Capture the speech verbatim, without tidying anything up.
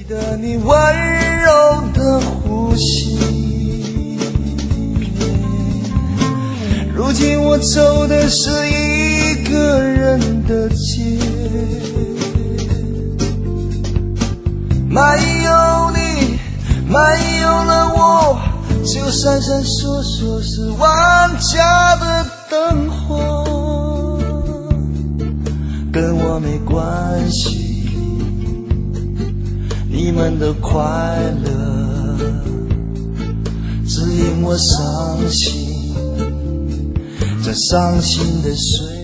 得你温柔的呼吸，如今我走的是一个人的街，没有你，没有了我，就闪闪烁烁是万家的灯火，跟我没关系，你们的快乐只因我伤心，这伤心的岁